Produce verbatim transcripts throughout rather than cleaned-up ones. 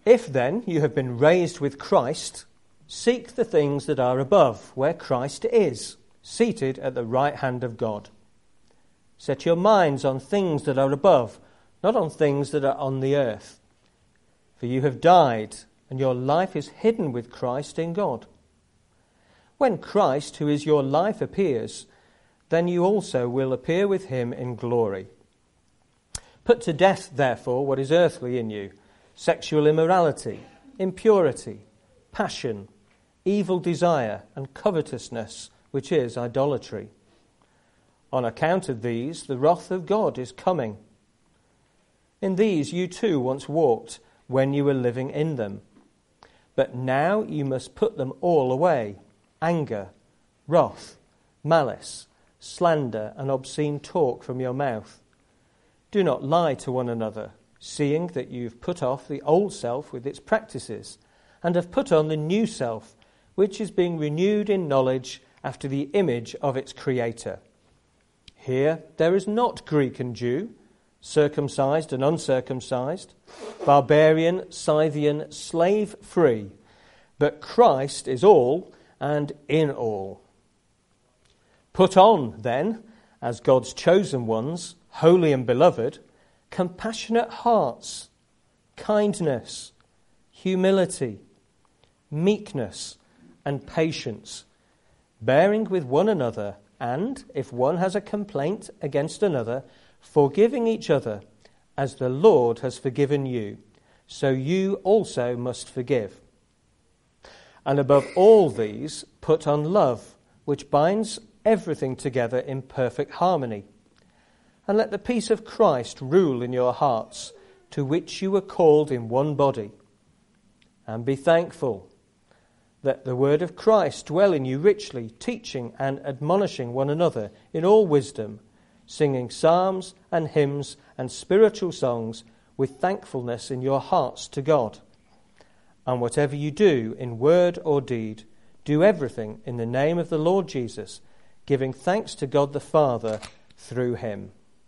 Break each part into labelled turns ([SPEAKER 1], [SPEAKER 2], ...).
[SPEAKER 1] If then you have been raised with Christ, seek the things that are above, where Christ is, seated at the right hand of God. Set your minds on things that are above, not on things that are on the earth. For you have died, and your life is hidden with Christ in God. When Christ, who is your life, appears, then you also will appear with him in glory. Put to death, therefore, what is earthly in you: sexual immorality, impurity, passion, evil desire, and covetousness, which is idolatry. On account of these, the wrath of God is coming. In these you too once walked when you were living in them. But now you must put them all away: anger, wrath, malice, slander, and obscene talk from your mouth. Do not lie to one another, seeing that you've put off the old self with its practices, and have put on the new self, which is being renewed in knowledge after the image of its creator. Here there is not Greek and Jew, circumcised and uncircumcised, barbarian, Scythian, slave free, but Christ is all and in all. Put on, then, as God's chosen ones, holy and beloved, compassionate hearts, kindness, humility, meekness, and patience, bearing with one another, and, if one has a complaint against another, forgiving each other, as the Lord has forgiven you, so you also must forgive. And above all these, put on love, which binds everything together in perfect harmony. And let the peace of Christ rule in your hearts, to which you were called in one body. And be thankful. Let the word of Christ dwell in you richly, teaching and admonishing one another in all wisdom, singing psalms and hymns and spiritual songs with thankfulness in your hearts to God. And whatever you do in word or deed, do everything in the name of the Lord Jesus, giving thanks to God the Father through him.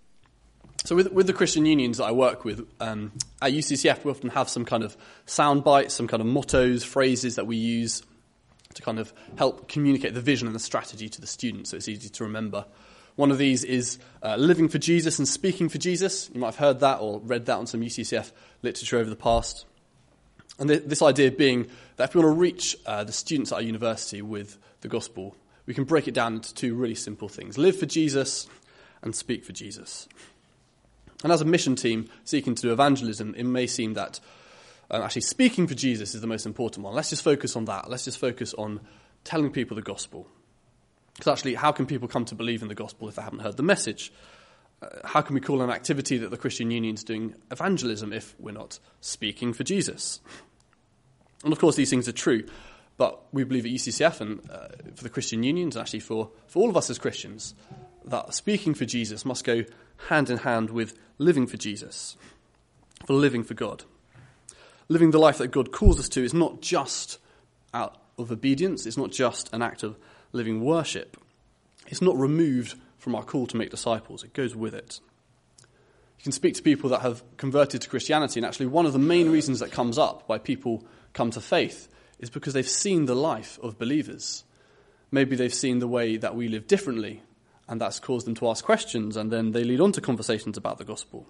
[SPEAKER 2] So with, with the Christian unions that I work with, um, at U C C F we often have some kind of sound bites, some kind of mottos, phrases that we use to kind of help communicate the vision and the strategy to the students so it's easy to remember. One of these is uh, living for Jesus and speaking for Jesus. You might have heard that or read that on some U C C F literature over the past. And th- this idea being that if we want to reach uh, the students at our university with the gospel, we can break it down into two really simple things: live for Jesus and speak for Jesus. And as a mission team seeking to do evangelism, it may seem that um, actually speaking for Jesus is the most important one. Let's just focus on that. Let's just focus on telling people the gospel. Because actually, how can people come to believe in the gospel if they haven't heard the message? Uh, how can we call an activity that the Christian Union is doing evangelism if we're not speaking for Jesus? And of course, these things are true. But we believe at U C C F and uh, for the Christian Unions, and actually for, for all of us as Christians, that speaking for Jesus must go hand in hand with living for Jesus, for living for God. Living the life that God calls us to is not just out of obedience, it's not just an act of living worship. It's not removed from our call to make disciples, it goes with it. You can speak to people that have converted to Christianity, and actually one of the main reasons that comes up why people come to faith is because they've seen the life of believers. Maybe they've seen the way that we live differently, and that's caused them to ask questions, and then they lead on to conversations about the gospel.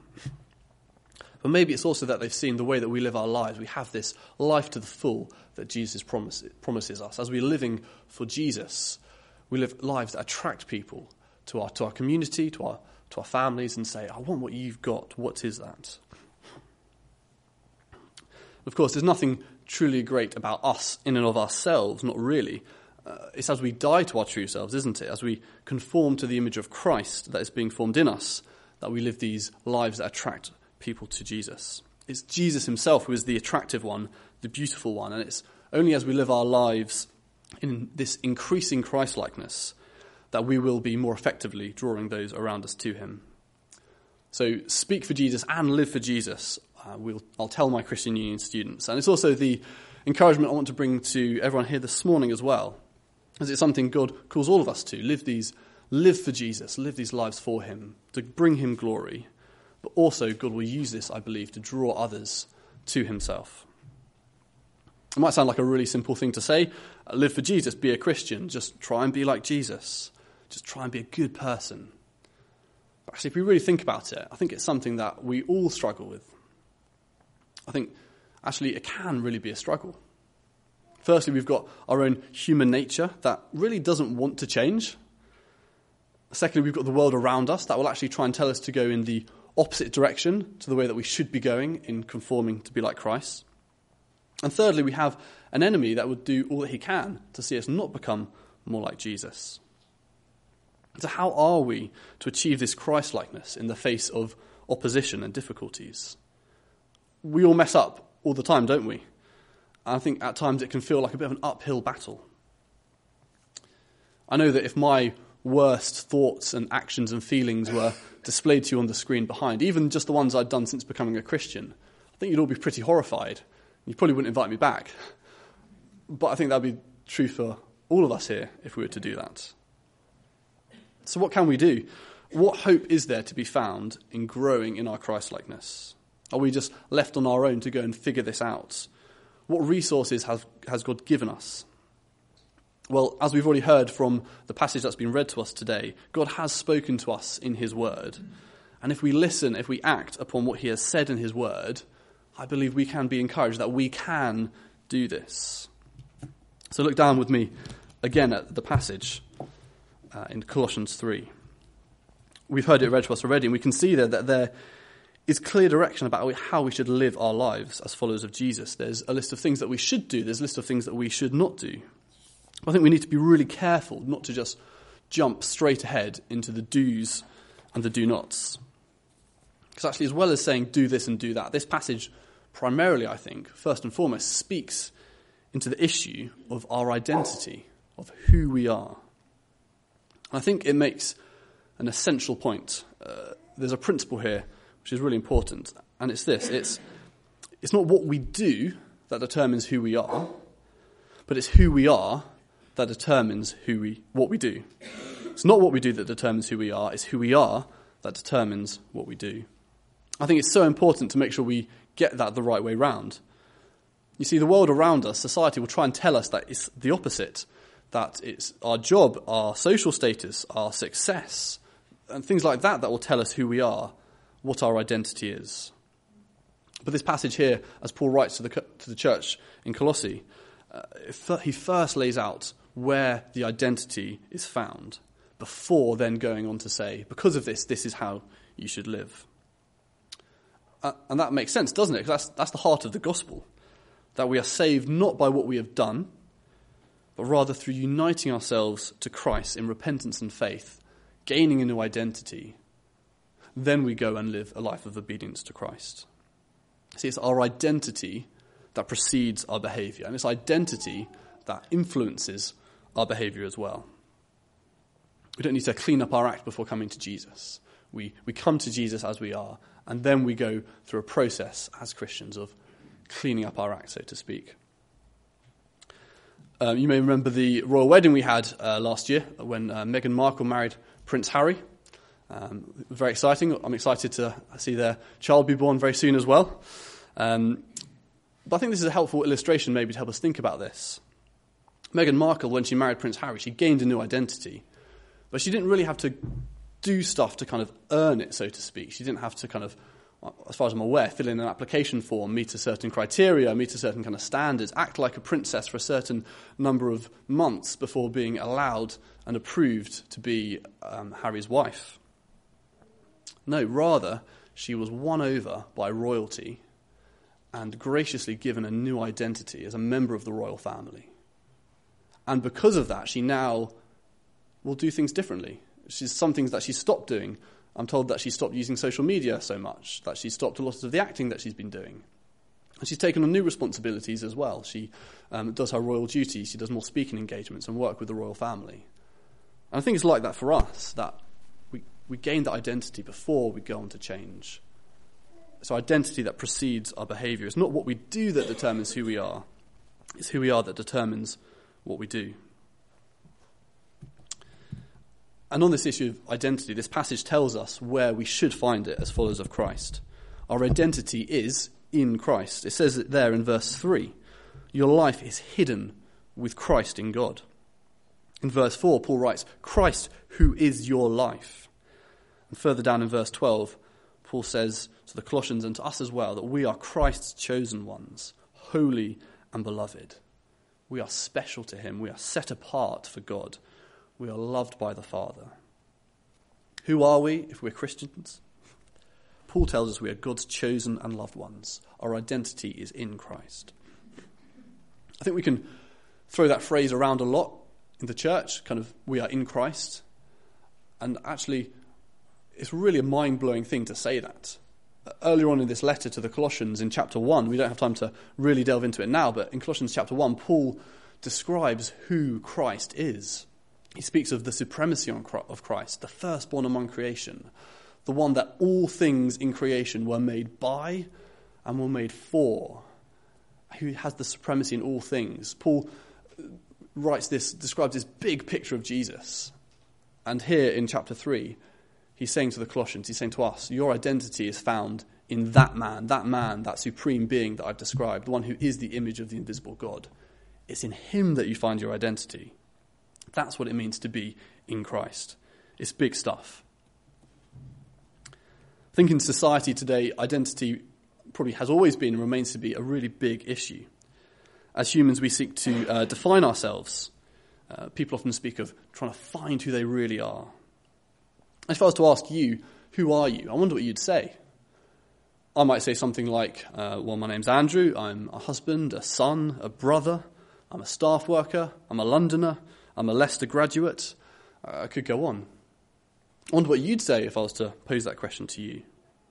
[SPEAKER 2] But maybe it's also that they've seen the way that we live our lives. We have this life to the full that Jesus promise, promises us. As we're living for Jesus, we live lives that attract people to our to our community, to our to our families, and say, I want what you've got. What is that? Of course, there's nothing truly great about us in and of ourselves, not really. Uh, it's as we die to our true selves, isn't it? As we conform to the image of Christ that is being formed in us, that we live these lives that attract people to Jesus. It's Jesus himself who is the attractive one, the beautiful one, and it's only as we live our lives in this increasing Christ-likeness that we will be more effectively drawing those around us to him. So speak for Jesus and live for Jesus. Uh, we'll, I'll tell my Christian Union students. And it's also the encouragement I want to bring to everyone here this morning as well, as it's something God calls all of us to. Live these, live for Jesus, live these lives for him, to bring him glory. But also God will use this, I believe, to draw others to himself. It might sound like a really simple thing to say. Live for Jesus, be a Christian, just try and be like Jesus. Just try and be a good person. But actually, if we really think about it, I think it's something that we all struggle with. I think, actually, it can really be a struggle. Firstly, we've got our own human nature that really doesn't want to change. Secondly, we've got the world around us that will actually try and tell us to go in the opposite direction to the way that we should be going in conforming to be like Christ. And thirdly, we have an enemy that would do all that he can to see us not become more like Jesus. So how are we to achieve this Christ-likeness in the face of opposition and difficulties? We all mess up all the time, don't we? And I think at times it can feel like a bit of an uphill battle. I know that if my worst thoughts and actions and feelings were displayed to you on the screen behind, even just the ones I'd done since becoming a Christian, I think you'd all be pretty horrified. You probably wouldn't invite me back. But I think that would be true for all of us here if we were to do that. So what can we do? What hope is there to be found in growing in our Christ-likeness? Are we just left on our own to go and figure this out? What resources has, has God given us? Well, as we've already heard from the passage that's been read to us today, God has spoken to us in his word. And if we listen, if we act upon what he has said in his word, I believe we can be encouraged that we can do this. So look down with me again at the passage uh, in Colossians three. We've heard it read to us already, and we can see there that there is clear direction about how we should live our lives as followers of Jesus. There's a list of things that we should do. There's a list of things that we should not do. I think we need to be really careful not to just jump straight ahead into the do's and the do-nots. Because actually, as well as saying do this and do that, this passage primarily, I think, first and foremost, speaks into the issue of our identity, of who we are. And I think it makes an essential point. Uh, there's a principle here which is really important, and it's this. It's, it's not what we do that determines who we are, but it's who we are that determines who we what we do. It's not what we do that determines who we are, it's who we are that determines what we do. I think it's so important to make sure we get that the right way round. You see, the world around us, society, will try and tell us that it's the opposite, that it's our job, our social status, our success, and things like that that will tell us who we are, what our identity is. But this passage here, as Paul writes to the to the church in Colossae, uh, he first lays out where the identity is found, before then going on to say, because of this, this is how you should live. Uh, and that makes sense, doesn't it? Because that's, that's the heart of the gospel, that we are saved not by what we have done, but rather through uniting ourselves to Christ in repentance and faith, gaining a new identity. Then we go and live a life of obedience to Christ. See, it's our identity that precedes our behaviour, and it's identity that influences our behaviour as well. We don't need to clean up our act before coming to Jesus. We, we come to Jesus as we are, and then we go through a process as Christians of cleaning up our act, so to speak. Um, you may remember the royal wedding we had uh, last year when uh, Meghan Markle married Prince Harry. Um, very exciting. I'm excited to see their child be born very soon as well. Um, but I think this is a helpful illustration maybe to help us think about this. Meghan Markle, when she married Prince Harry, she gained a new identity. But she didn't really have to do stuff to kind of earn it, so to speak. She didn't have to kind of, as far as I'm aware, fill in an application form, meet a certain criteria, meet a certain kind of standards, act like a princess for a certain number of months before being allowed and approved to be um, Harry's wife. No, rather, she was won over by royalty and graciously given a new identity as a member of the royal family. And because of that, she now will do things differently. She's some things that she stopped doing. I'm told that she stopped using social media so much, that she stopped a lot of the acting that she's been doing. And she's taken on new responsibilities as well. She um, does her royal duties. She does more speaking engagements and work with the royal family. And I think it's like that for us, that we, we gain that identity before we go on to change. It's our identity that precedes our behaviour. It's not what we do that determines who we are. It's who we are that determines what we do. And on this issue of identity, this passage tells us where we should find it as followers of Christ. Our identity is in Christ. It says it there in verse three. your life is hidden with Christ in God. In verse four, Paul writes, Christ, who is your life. And further down in verse twelve, Paul says to the Colossians and to us as well that we are Christ's chosen ones, holy and beloved. We are special to him. We are set apart for God. We are loved by the Father. Who are we if we're Christians? Paul tells us we are God's chosen and loved ones. Our identity is in Christ. I think we can throw that phrase around a lot in the church, kind of, we are in Christ. And actually, it's really a mind-blowing thing to say that. Earlier on in this letter to the Colossians in chapter one, we don't have time to really delve into it now, but in Colossians chapter one, Paul describes who Christ is. He speaks of the supremacy of Christ, the firstborn among creation, the one that all things in creation were made by and were made for, who has the supremacy in all things. Paul writes this, describes this big picture of Jesus. And here in chapter three, he's saying to the Colossians, he's saying to us, your identity is found in that man, that man, that supreme being that I've described, the one who is the image of the invisible God. It's in him that you find your identity. That's what it means to be in Christ. It's big stuff. I think in society today, identity probably has always been and remains to be a really big issue. As humans, we seek to uh, define ourselves. Uh, people often speak of trying to find who they really are. If I was to ask you, who are you? I wonder what you'd say. I might say something like, uh, well, my name's Andrew. I'm a husband, a son, a brother. I'm a staff worker. I'm a Londoner. I'm a Leicester graduate. Uh, I could go on. I wonder what you'd say if I was to pose that question to you.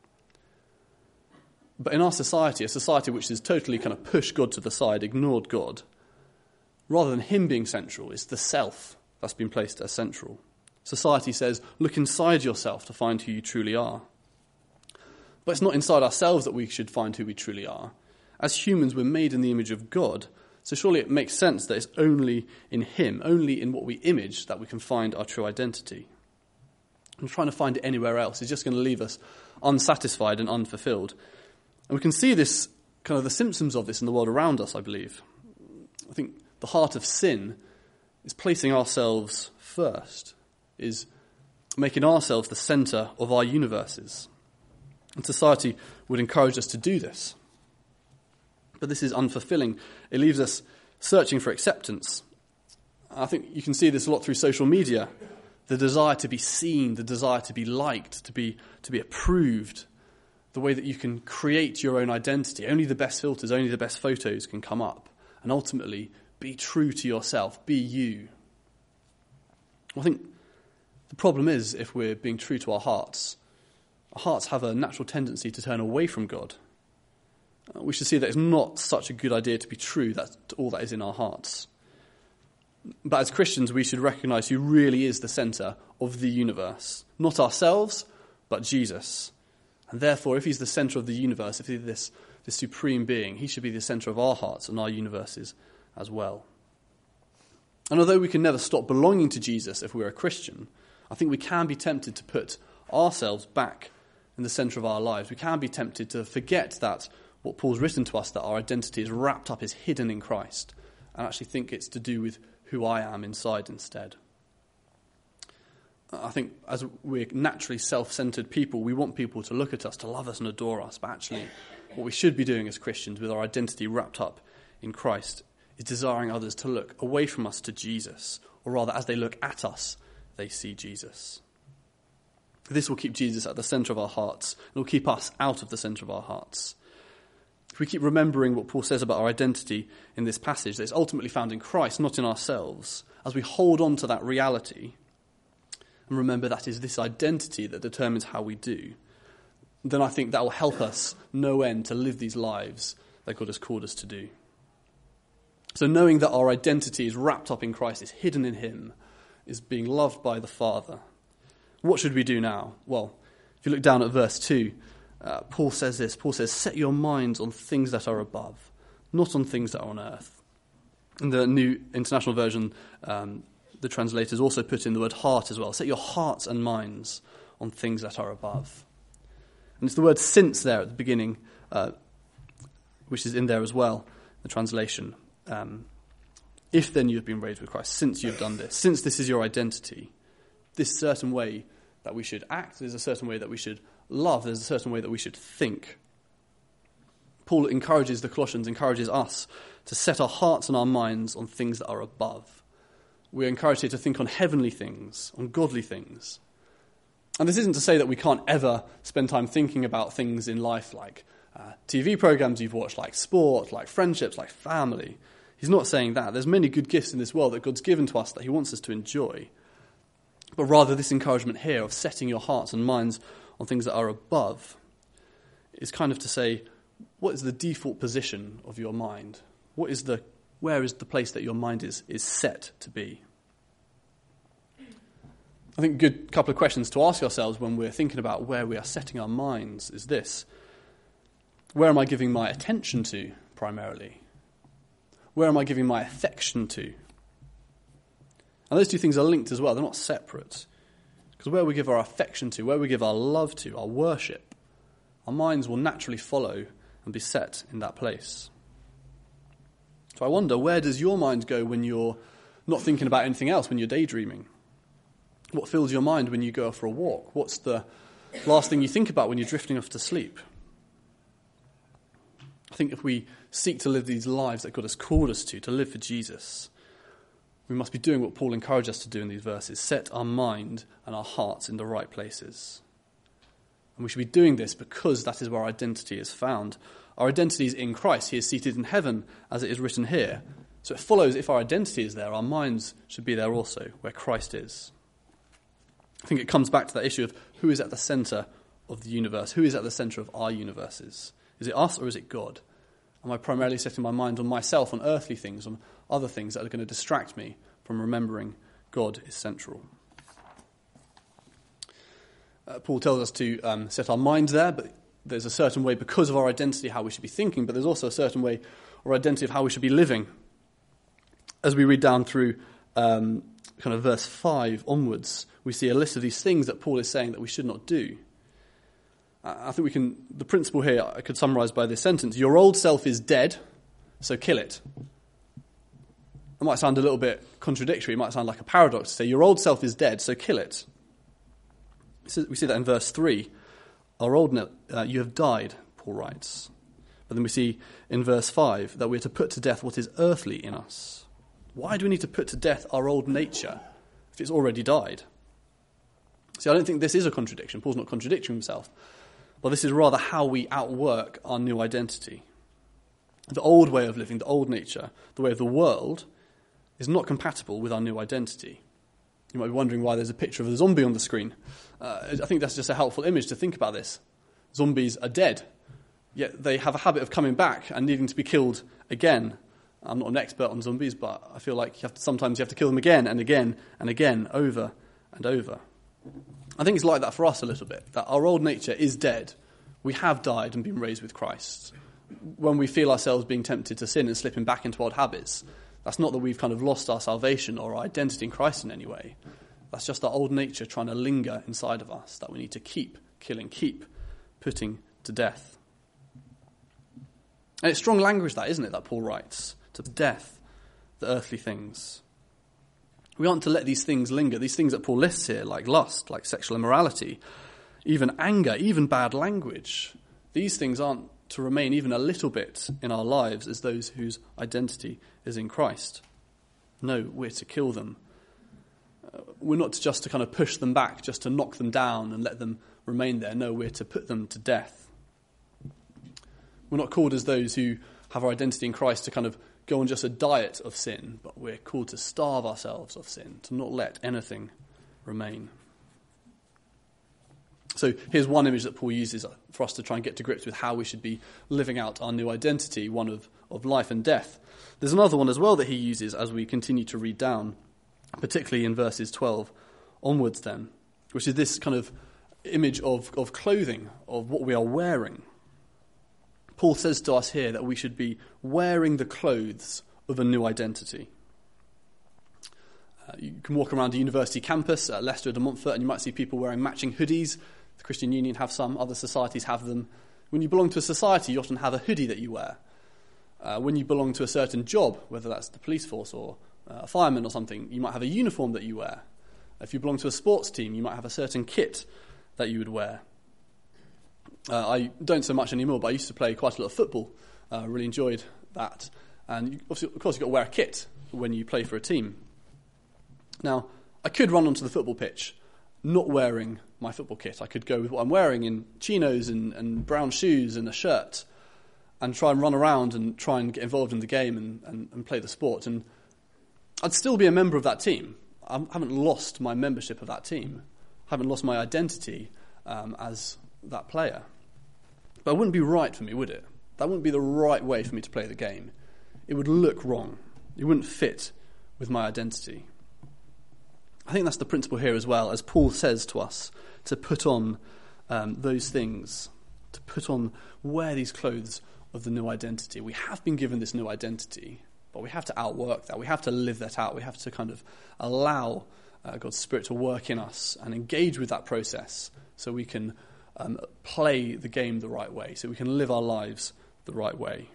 [SPEAKER 2] But in our society, a society which has totally kind of pushed God to the side, ignored God, rather than him being central, it's the self that's been placed as central. Society says, look inside yourself to find who you truly are. But it's not inside ourselves that we should find who we truly are. As humans, we're made in the image of God, so surely it makes sense that it's only in him, only in what we image, that we can find our true identity. And trying to find it anywhere else is just going to leave us unsatisfied and unfulfilled. And we can see this, kind of the symptoms of this in the world around us, I believe. I think the heart of sin is placing ourselves first, is making ourselves the centre of our universes. And society would encourage us to do this. But this is unfulfilling. It leaves us searching for acceptance. I think you can see this a lot through social media. The desire to be seen, the desire to be liked, to be to be approved. The way that you can create your own identity. Only the best filters, only the best photos can come up. And ultimately, be true to yourself. Be you. I think the problem is, if we're being true to our hearts, our hearts have a natural tendency to turn away from God. We should see that it's not such a good idea to be true. That's all that is in our hearts. But as Christians, we should recognise who really is the centre of the universe. Not ourselves, but Jesus. And therefore, if he's the centre of the universe, if he's this, this supreme being, he should be the centre of our hearts and our universes as well. And although we can never stop belonging to Jesus if we're a Christian, I think we can be tempted to put ourselves back in the centre of our lives. We can be tempted to forget that what Paul's written to us, that our identity is wrapped up, is hidden in Christ, and actually think it's to do with who I am inside instead. I think as we're naturally self-centred people, we want people to look at us, to love us and adore us, but actually what we should be doing as Christians with our identity wrapped up in Christ is desiring others to look away from us to Jesus, or rather as they look at us, they see Jesus. This will keep Jesus at the centre of our hearts, and will keep us out of the centre of our hearts. If we keep remembering what Paul says about our identity in this passage, that it's ultimately found in Christ, not in ourselves, as we hold on to that reality, and remember that is this identity that determines how we do, then I think that will help us no end to live these lives that God has called us to do. So knowing that our identity is wrapped up in Christ, is hidden in him, is being loved by the Father, what should we do now? Well, if you look down at verse two, uh, Paul says this. Paul says, set your minds on things that are above, not on things that are on earth. In the New International Version, um, the translators also put in the word heart as well. Set your hearts and minds on things that are above. And it's the word since there at the beginning, uh, which is in there as well, the translation. um, if then you have been raised with Christ, since you have done this, since this is your identity, this certain way that we should act, there's a certain way that we should love, there's a certain way that we should think. Paul encourages the Colossians, encourages us to set our hearts and our minds on things that are above. We're encouraged here to think on heavenly things, on godly things. And this isn't to say that we can't ever spend time thinking about things in life like uh, T V programs you've watched, like sport, like friendships, like family. He's not saying that. There's many good gifts in this world that God's given to us that he wants us to enjoy. But rather this encouragement here of setting your hearts and minds on things that are above is kind of to say, what is the default position of your mind? What is the, where is the place that your mind is, is set to be? I think a good couple of questions to ask ourselves when we're thinking about where we are setting our minds is this. Where am I giving my attention to primarily? Where am I giving my affection to? And those two things are linked as well. They're not separate. Because where we give our affection to, where we give our love to, our worship, our minds will naturally follow and be set in that place. So I wonder, where does your mind go when you're not thinking about anything else, when you're daydreaming? What fills your mind when you go for a walk? What's the last thing you think about when you're drifting off to sleep? I think if we seek to live these lives that God has called us to, to live for Jesus, we must be doing what Paul encouraged us to do in these verses, set our mind and our hearts in the right places. And we should be doing this because that is where our identity is found. Our identity is in Christ. He is seated in heaven, as it is written here. So it follows if our identity is there, our minds should be there also, where Christ is. I think it comes back to that issue of who is at the centre of the universe, who is at the centre of our universes. Is it us or is it God? Am I primarily setting my mind on myself, on earthly things, on other things that are going to distract me from remembering God is central? Uh, Paul tells us to um, set our minds there, but there's a certain way because of our identity how we should be thinking, but there's also a certain way or identity of how we should be living. As we read down through um, kind of verse five onwards, we see a list of these things that Paul is saying that we should not do. I think we can, the principle here I could summarise by this sentence: your old self is dead, so kill it. It might sound a little bit contradictory, it might sound like a paradox to say your old self is dead, so kill it. We see that in verse three. Our old, uh, you have died, Paul writes. But then we see in verse five that we're to put to death what is earthly in us. Why do we need to put to death our old nature if it's already died? See, I don't think this is a contradiction. Paul's not contradicting himself. But this is rather how we outwork our new identity. The old way of living, the old nature, the way of the world, is not compatible with our new identity. You might be wondering why there's a picture of a zombie on the screen. Uh, I think that's just a helpful image to think about this. Zombies are dead, yet they have a habit of coming back and needing to be killed again. I'm not an expert on zombies, but I feel like you have to, sometimes you have to kill them again and again and again, over and over. I think it's like that for us a little bit, that our old nature is dead. We have died and been raised with Christ. When we feel ourselves being tempted to sin and slipping back into old habits, that's not that we've kind of lost our salvation or our identity in Christ in any way. That's just our old nature trying to linger inside of us that we need to keep killing, keep putting to death. And it's strong language that, isn't it, that Paul writes, to death, the earthly things. We aren't to let these things linger, these things that Paul lists here, like lust, like sexual immorality, even anger, even bad language. These things aren't to remain even a little bit in our lives as those whose identity is in Christ. No, we're to kill them. Uh, we're not just to kind of push them back, just to knock them down and let them remain there. No, we're to put them to death. We're not called as those who have our identity in Christ to kind of go on just a diet of sin, but we're called to starve ourselves of sin, to not let anything remain. So here's one image that Paul uses for us to try and get to grips with how we should be living out our new identity, one of, of life and death. There's another one as well that he uses as we continue to read down, particularly in verses twelve onwards then, which is this kind of image of, of clothing, of what we are wearing. Paul says to us here that we should be wearing the clothes of a new identity. Uh, you can walk around a university campus at Leicester de Montfort and you might see people wearing matching hoodies. The Christian Union have some, other societies have them. When you belong to a society, you often have a hoodie that you wear. Uh, when you belong to a certain job, whether that's the police force or uh, a fireman or something, you might have a uniform that you wear. If you belong to a sports team, you might have a certain kit that you would wear. Uh, I don't so much anymore, but I used to play quite a lot of football. I uh, really enjoyed that. And you, of course, you've got to wear a kit when you play for a team. Now, I could run onto the football pitch not wearing my football kit. I could go with what I'm wearing in chinos and, and brown shoes and a shirt and try and run around and try and get involved in the game and, and, and play the sport. And I'd still be a member of that team. I haven't lost my membership of that team. I haven't lost my identity um, as that player. But it wouldn't be right for me, would it? That wouldn't be the right way for me to play the game. It would look wrong. It wouldn't fit with my identity. I think that's the principle here as well, as Paul says to us, to put on um, those things, to put on, wear these clothes of the new identity. We have been given this new identity, but we have to outwork that. We have to live that out. We have to kind of allow uh, God's Spirit to work in us and engage with that process so we can um, play the game the right way, so we can live our lives the right way.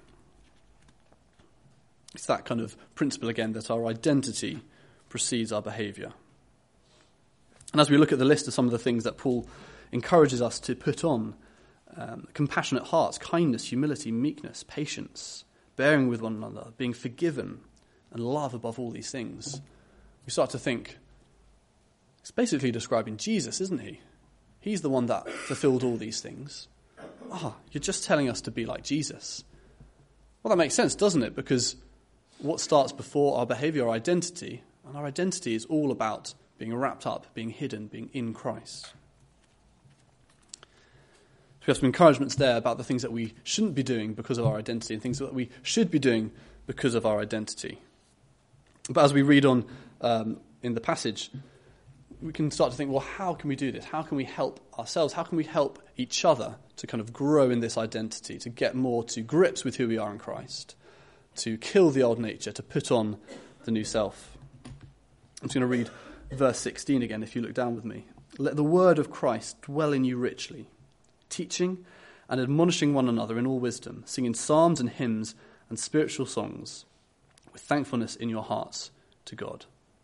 [SPEAKER 2] It's that kind of principle again, that our identity precedes our behaviour. And as we look at the list of some of the things that Paul encourages us to put on, um, compassionate hearts, kindness, humility, meekness, patience, bearing with one another, being forgiven, and love above all these things, we start to think, it's basically describing Jesus, isn't he? He's the one that fulfilled all these things. Ah, oh, you're just telling us to be like Jesus. Well, that makes sense, doesn't it? Because what starts before our behaviour, our identity, and our identity is all about being wrapped up, being hidden, being in Christ. So we have some encouragements there about the things that we shouldn't be doing because of our identity and things that we should be doing because of our identity. But as we read on um, in the passage, we can start to think, well, how can we do this? How can we help ourselves? How can we help each other to kind of grow in this identity, to get more to grips with who we are in Christ, to kill the old nature, to put on the new self? I'm just going to read verse sixteen again, if you look down with me. Let the word of Christ dwell in you richly, teaching and admonishing one another in all wisdom, singing psalms and hymns and spiritual songs with thankfulness in your hearts to God.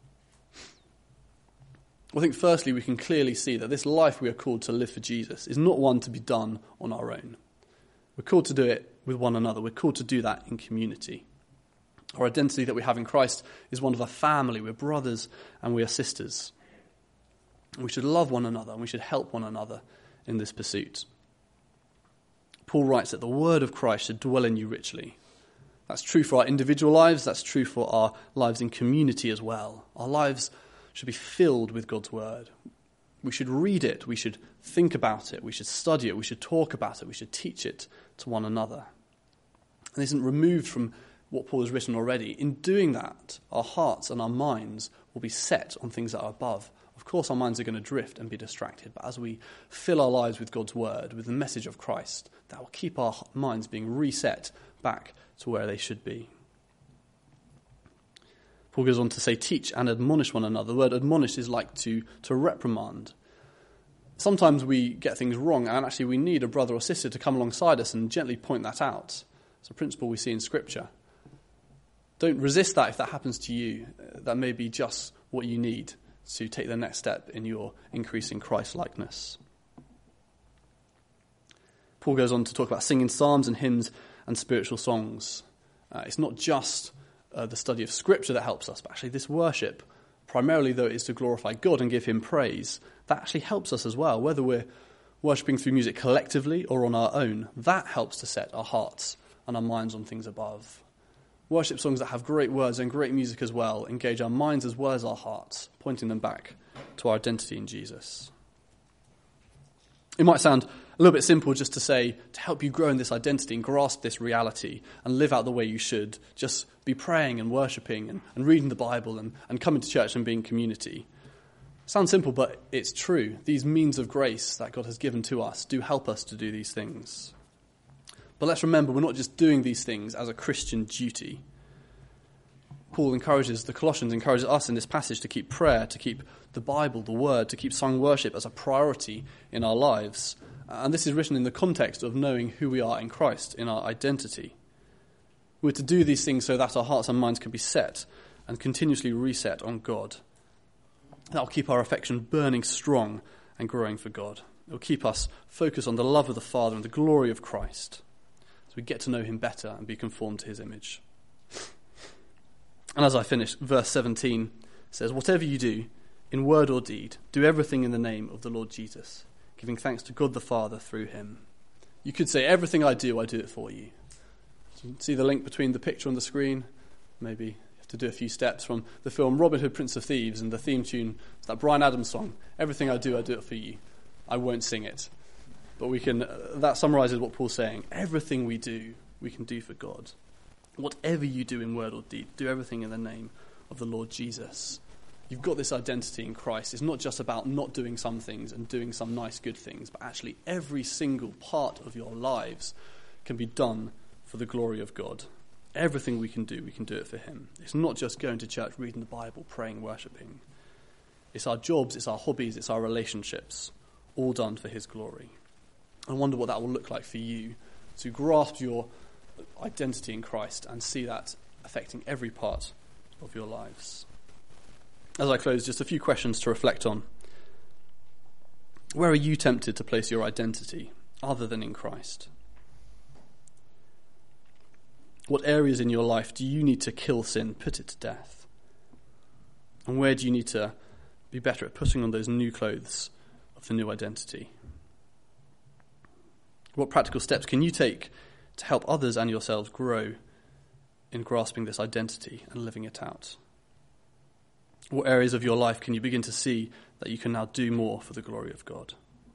[SPEAKER 2] I think firstly we can clearly see that this life we are called to live for Jesus is not one to be done on our own. We're called to do it with one another. We're called to do that in community. Our identity that we have in Christ is one of a family. We're brothers and we are sisters. We should love one another and we should help one another in this pursuit. Paul writes that the word of Christ should dwell in you richly. That's true for our individual lives. That's true for our lives in community as well. Our lives should be filled with God's word. We should read it. We should think about it. We should study it. We should talk about it. We should teach it to one another. And this isn't removed from what Paul has written already. In doing that, our hearts and our minds will be set on things that are above. Of course, our minds are going to drift and be distracted, but as we fill our lives with God's word, with the message of Christ, that will keep our minds being reset back to where they should be. Paul goes on to say, teach and admonish one another. The word admonish is like to, to reprimand. Sometimes we get things wrong, and actually we need a brother or sister to come alongside us and gently point that out. It's a principle we see in Scripture. Don't resist that if that happens to you. That may be just what you need to take the next step in your increasing Christ-likeness. Paul goes on to talk about singing psalms and hymns and spiritual songs. Uh, it's not just uh, the study of Scripture that helps us, but actually this worship, primarily though it is to glorify God and give him praise, that actually helps us as well. Whether we're worshipping through music collectively or on our own, that helps to set our hearts and our minds on things above. Worship songs that have great words and great music as well engage our minds as well as our hearts, pointing them back to our identity in Jesus. It might sound a little bit simple just to say, to help you grow in this identity and grasp this reality and live out the way you should, just be praying and worshipping and, and reading the Bible and, and coming to church and being community. It sounds simple, but it's true. These means of grace that God has given to us do help us to do these things. But let's remember, we're not just doing these things as a Christian duty. Paul encourages, the Colossians encourages us in this passage to keep prayer, to keep the Bible, the Word, to keep sung worship as a priority in our lives. And this is written in the context of knowing who we are in Christ, in our identity. We're to do these things so that our hearts and minds can be set and continuously reset on God. That will keep our affection burning strong and growing for God. It will keep us focused on the love of the Father and the glory of Christ, so we get to know him better and be conformed to his image. And as I finish, verse seventeen says, "Whatever you do, in word or deed, do everything in the name of the Lord Jesus, giving thanks to God the Father through him." You could say, everything I do, I do it for you. So you see the link between the picture on the screen? Maybe you have to do a few steps from the film Robin Hood, Prince of Thieves, and the theme tune, that Bryan Adams song, "Everything I do, I do it for you." I won't sing it. But we can. Uh, that summarizes what Paul's saying. Everything we do, we can do for God. Whatever you do in word or deed, do everything in the name of the Lord Jesus. You've got this identity in Christ. It's not just about not doing some things and doing some nice, good things, but actually every single part of your lives can be done for the glory of God. Everything we can do, we can do it for him. It's not just going to church, reading the Bible, praying, worshipping. It's our jobs, it's our hobbies, it's our relationships, all done for his glory. I wonder what that will look like for you to grasp your identity in Christ and see that affecting every part of your lives. As I close, just a few questions to reflect on. Where are you tempted to place your identity other than in Christ? What areas in your life do you need to kill sin, put it to death? And where do you need to be better at putting on those new clothes of the new identity? What practical steps can you take to help others and yourselves grow in grasping this identity and living it out? What areas of your life can you begin to see that you can now do more for the glory of God?